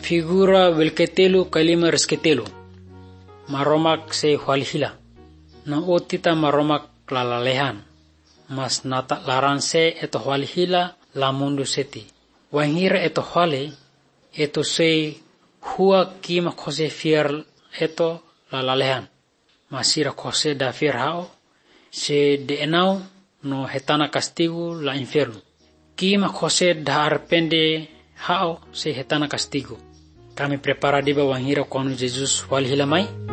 Figura welketelu kalima resketelu. Maromak se hualhila. Na otita maromak lalalehan. Mas nata laran se eto hualhila la mundu seti. Wanghira eto huale eto se hua kima kose fier eto lalalehan. Masira kose da fier hao se de enau no hetana castigo la inferno. Kima kose da arpende hao se hetana castigo. Kami prepara di bawah hira kono Jesus walhilamai.